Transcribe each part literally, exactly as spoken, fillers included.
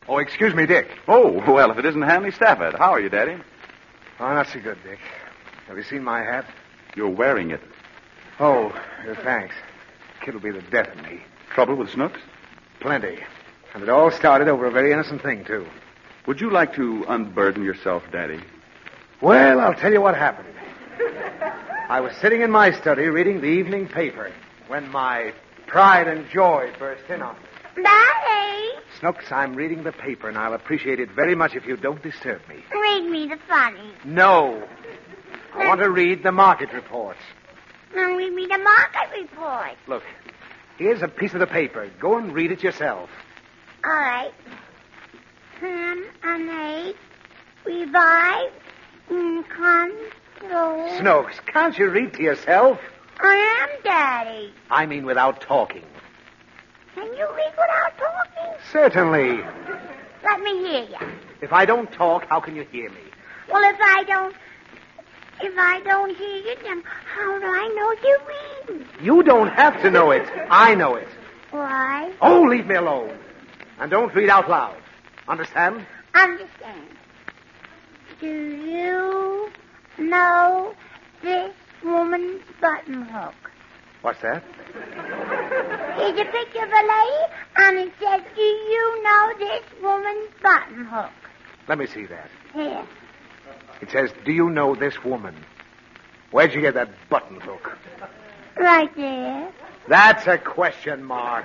Oh, excuse me, Dick. Oh, well, if it isn't Hanley Stafford. How are you, Daddy? Oh, not so good, Dick. Have you seen my hat? You're wearing it. Oh, uh, thanks. Kid'll be the death of me. Trouble with Snooks? Plenty. And it all started over a very innocent thing, too. Would you like to unburden yourself, Daddy? Well, I'll tell you what happened. I was sitting in my study reading the evening paper when my pride and joy burst in on me. Daddy! Snooks, I'm reading the paper, and I'll appreciate it very much if you don't disturb me. Read me the funny. No. I want to read the market reports. Now read me the market report. Look, here's a piece of the paper. Go and read it yourself. All right. Ham and egg, revive, and control. Snooks, can't you read to yourself? I am, Daddy. I mean without talking. Can you read without talking? Certainly. Let me hear you. If I don't talk, how can you hear me? Well, if I don't... If I don't hear you, then how do I know you're reading? You don't have to know it. I know it. Why? Oh, leave me alone. And don't read out loud. Understand? Understand. Do you know this woman's button hook? What's that? Here's a picture of a lady, and it says, do you know this woman's button hook? Let me see that. Here. It says, do you know this woman? Where'd you get that button hook? Right there. That's a question mark.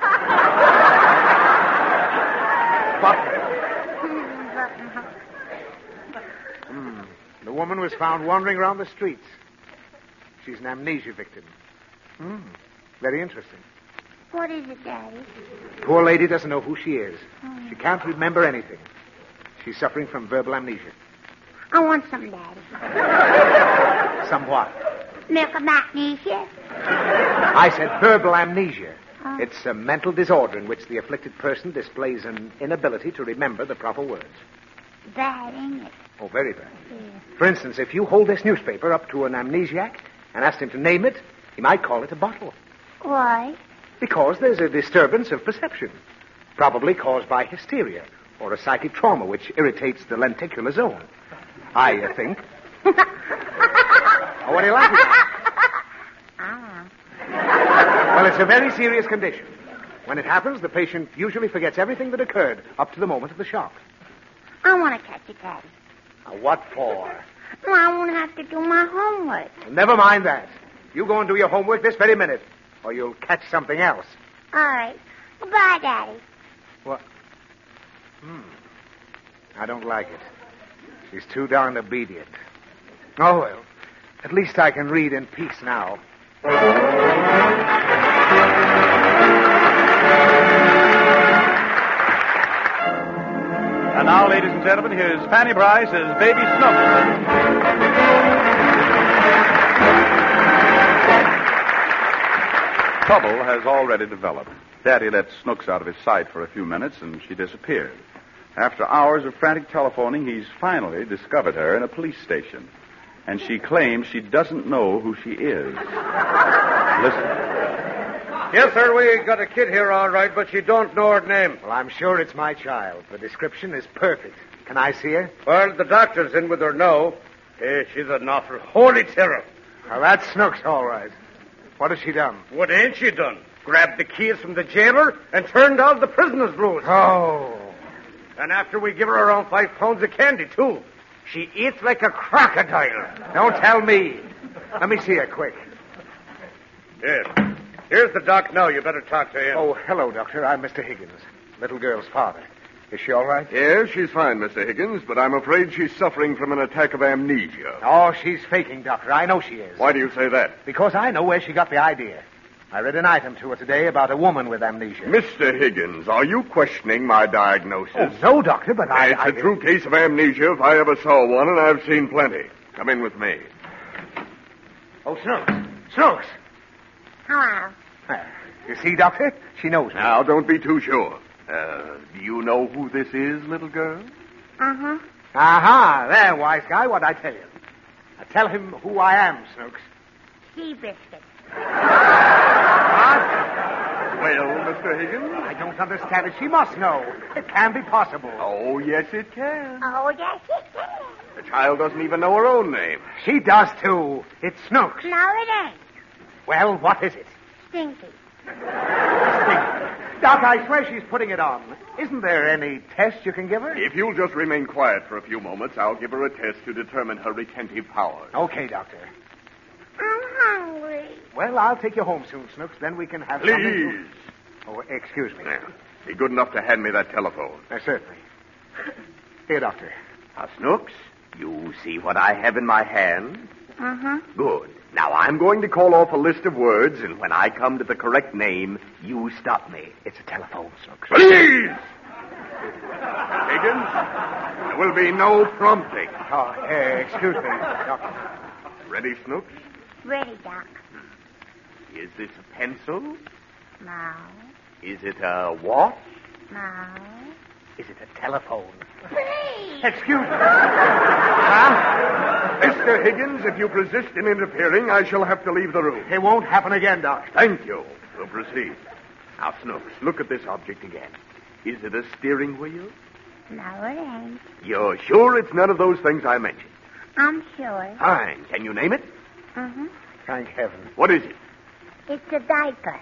Button. Button hook. Hmm. The woman was found wandering around the streets. She's an amnesia victim. Hmm. Very interesting. What is it, Daddy? Poor lady doesn't know who she is. Oh. She can't remember anything. She's suffering from verbal amnesia. I want some, Daddy. Somewhat. Milk of magnesia. I said verbal amnesia. Oh. It's a mental disorder in which the afflicted person displays an inability to remember the proper words. Bad, ain't it? Oh, very bad. Yeah. For instance, if you hold this newspaper up to an amnesiac and ask him to name it, he might call it a bottle. Why? Because there's a disturbance of perception, probably caused by hysteria or a psychic trauma which irritates the lenticular zone. I uh, think. Oh, what do you like? Ah. Well, it's a very serious condition. When it happens, the patient usually forgets everything that occurred up to the moment of the shock. I want to catch it, Daddy. Now, what for? Well, I won't have to do my homework. Well, never mind that. You go and do your homework this very minute, or you'll catch something else. All right. Goodbye, Daddy. What? Hmm. I don't like it. She's too darn obedient. Oh, well. At least I can read in peace now. And now, ladies and gentlemen, here's Fanny Bryce as Baby Snooks. Trouble has already developed. Daddy let Snooks out of his sight for a few minutes, and she disappeared. After hours of frantic telephoning, he's finally discovered her in a police station. And she claims she doesn't know who she is. Listen. Yes, sir, we got a kid here all right, but she don't know her name. Well, I'm sure it's my child. The description is perfect. Can I see her? Well, the doctor's in with her now. Hey, she's an awful holy terror. Well, that's Snooks, all right. What has she done? What ain't she done? Grabbed the keys from the jailer and turned out the prisoners' loose. Oh. And after we give her around five pounds of candy, too. She eats like a crocodile. Don't tell me. Let me see her quick. Yes. Here's the doc now. You better talk to him. Oh, hello, Doctor. I'm Mister Higgins, little girl's father. Is she all right? Yes, she's fine, Mister Higgins, but I'm afraid she's suffering from an attack of amnesia. Oh, she's faking, Doctor. I know she is. Why do you say that? Because I know where she got the idea. I read an item to her today about a woman with amnesia. Mister Higgins, are you questioning my diagnosis? Oh, no, Doctor, but I... It's I... a true case of amnesia if I ever saw one, and I've seen plenty. Come in with me. Oh, Snooks. Snooks. Hello. Uh, you see, Doctor? She knows me. Now, don't be too sure. Uh, do you know who this is, little girl? Uh-huh. Aha, there, wise guy. What'd I tell you? Now, tell him who I am, Snooks. Sea biscuit. What? Well, Mister Higgins? I don't understand it. She must know. It can be possible. Oh, yes, it can. Oh, yes, it can. The child doesn't even know her own name. She does, too. It's Snooks. No, it ain't. Well, what is it? Stinky. Doc, I swear she's putting it on. Isn't there any test you can give her? If you'll just remain quiet for a few moments, I'll give her a test to determine her retentive powers. Okay, Doctor. I'm hungry. Well, I'll take you home soon, Snooks. Then we can have something to... Please. Oh, excuse me. Now, be good enough to hand me that telephone. Uh, certainly. Here, Doctor. Now, Snooks, you see what I have in my hand? Uh-huh. Good. Now, I'm going to call off a list of words, and when I come to the correct name, you stop me. It's a telephone, Snooks. Please! Higgins, there will be no prompting. Oh, uh, excuse me, Doctor. Ready, Snooks? Ready, Doc. Is this a pencil? No. Is it a watch? No. Is it a telephone? Please. Excuse me. Huh? Mister Higgins, if you persist in interfering, I shall have to leave the room. It won't happen again, Doc. Thank you. We'll proceed. Now, Snooks, look at this object again. Is it a steering wheel? No, it ain't. You're sure it's none of those things I mentioned? I'm sure. Fine. Can you name it? Mm-hmm. Thank heaven. What is it? It's a diaper.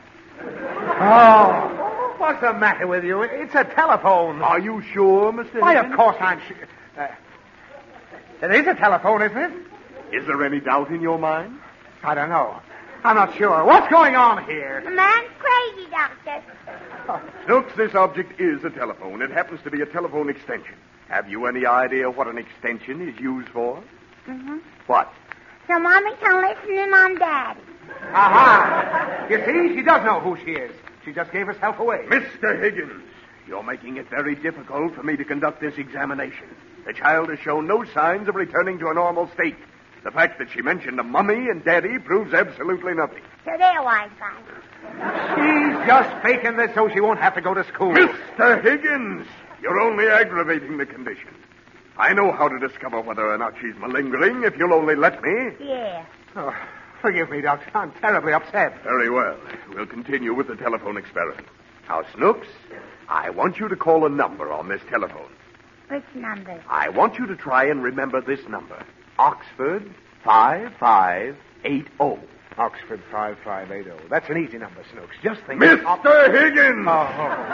Oh, what's the matter with you? It's a telephone. Are you sure, Mister Why, Higgins? of course I'm sure. Uh, it is a telephone, isn't it? Is there any doubt in your mind? I don't know. I'm not sure. What's going on here? The man's crazy, Doctor. Snooks, this object is a telephone. It happens to be a telephone extension. Have you any idea what an extension is used for? Mm-hmm. What? So Mommy can listen in on Daddy. Aha! You see, she does know who she is. She just gave herself away. Mister Higgins, You're making it very difficult for me to conduct this examination. The child has shown no signs of returning to a normal state. the fact that she mentioned a mummy and Daddy proves absolutely nothing. So there, wise guy. She's just faking this so she won't have to go to school. Mister Higgins, you're only aggravating the condition. I know how to discover whether or not she's malingering if you'll only let me. Yeah. Oh, forgive me, Doctor. I'm terribly upset. Very well. We'll continue with the telephone experiment. Now, Snooks, I want you to call a number on this telephone. Which number? I want you to try and remember this number. Oxford five five eight zero. Oxford five five eight zero. That's an easy number, Snooks. Just think... Mister Higgins! Oh.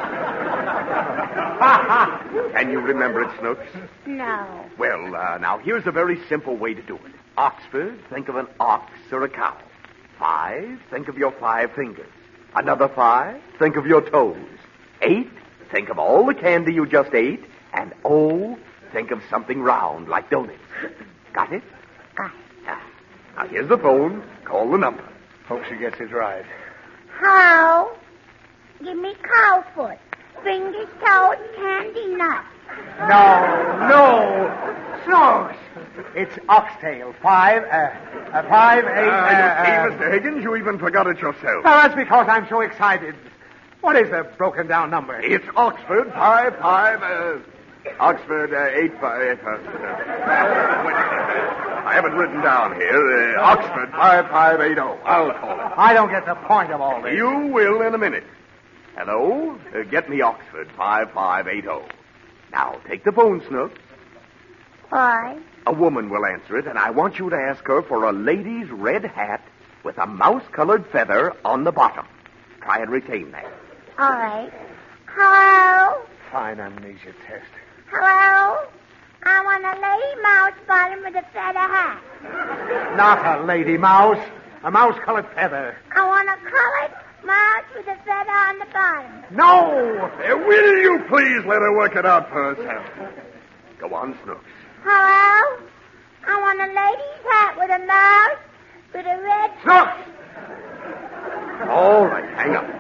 Can you remember it, Snooks? No. Well, uh, now, here's a very simple way to do it. Oxford, think of an ox or a cow. Five, think of your five fingers. Another five, think of your toes. Eight, think of all the candy you just ate. And O, think of something round like donuts. Got it? Got it. Ah, now, here's the phone. Call the number. Hope she gets it right. How? Give me cow foot. Fingers, toes, candy, nuts. No, no. Snooks. It's oxtail. Five, uh, uh five, eight, Ah, uh, you see, uh, Mister Higgins, you even forgot it yourself. Well, that's because I'm so excited. What is the broken down number? It's Oxford five five. Uh, Oxford uh, eight five. Uh, uh, wait, I have it written down here. Uh, Oxford five five eight zero. I'll call it. I don't get the point of all this. You will in a minute. Hello? Uh, get me Oxford five five eight zero. Now, take the phone, Snooks. Why? A woman will answer it, and I want you to ask her for a lady's red hat with a mouse-colored feather on the bottom. Try and retain that. All right. Hello? Fine amnesia test. Hello? I want a lady mouse bottom with a feather hat. Not a lady mouse. A mouse-colored feather. I want a colored mouse with a feather on the bottom. No! Uh, will you please let her work it out for herself? Go on, Snooks. Hello? I want a lady's hat with a mouse with a red... Snooks! All right, hang up.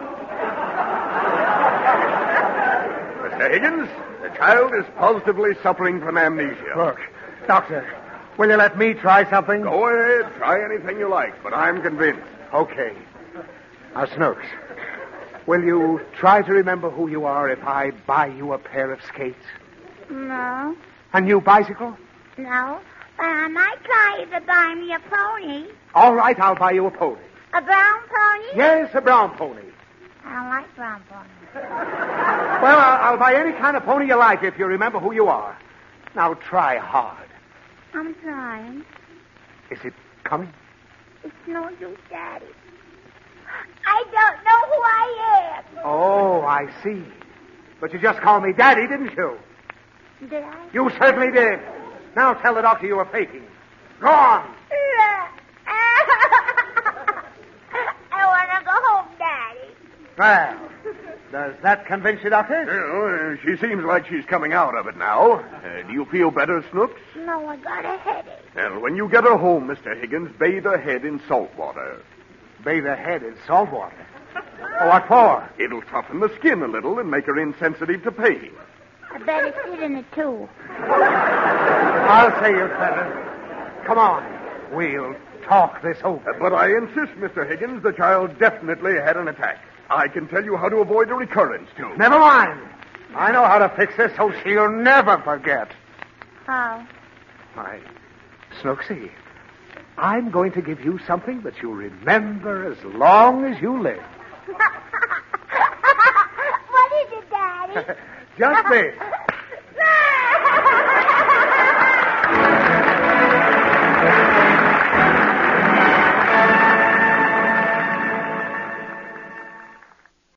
Mister Higgins, the child is positively suffering from amnesia. Look, Doctor, will you let me try something? Go ahead, try anything you like, but I'm convinced. Okay. Now, Snooks, will you try to remember who you are if I buy you a pair of skates? No. A new bicycle? No. But I might try you to buy me a pony. All right, I'll buy you a pony. A brown pony? Yes, a brown pony. I don't like brown ponies. Well, I'll, I'll buy any kind of pony you like if you remember who you are. Now try hard. I'm trying. Is it coming? It's no use, Daddy. I don't know who I am. Oh, I see. But you just called me Daddy, didn't you? Did I? You certainly did. Now tell the doctor you were faking. Go on. I want to go home, Daddy. Well, does that convince you, Doctor? Well, uh, she seems like she's coming out of it now. Uh, do you feel better, Snooks? No, I got a headache. Well, when you get her home, Mister Higgins, bathe her head in salt water. Bathe her head in salt water. Oh, what for? It'll toughen the skin a little and make her insensitive to pain. I better sit in it, too. I'll say you'd better. Come on. We'll talk this over. Uh, but I insist, Mister Higgins, the child definitely had an attack. I can tell you how to avoid a recurrence, too. Never mind. I know how to fix this so she'll never forget. How? Why, Snooksy, I'm going to give you something that you'll remember as long as you live. What is it, Daddy? Just this.